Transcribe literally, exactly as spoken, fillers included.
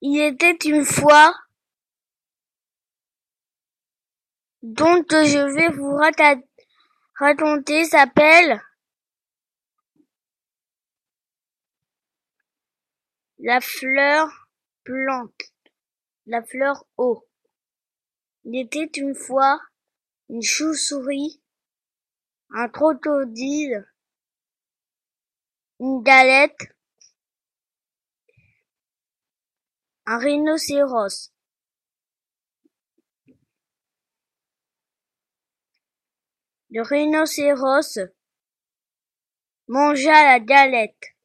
Il était une fois, dont je vais vous raconter s'appelle la fleur plante, la fleur eau. Il était une fois une chauve-souris, un crocodile, une galette, un rhinocéros. Le rhinocéros mangea la galette.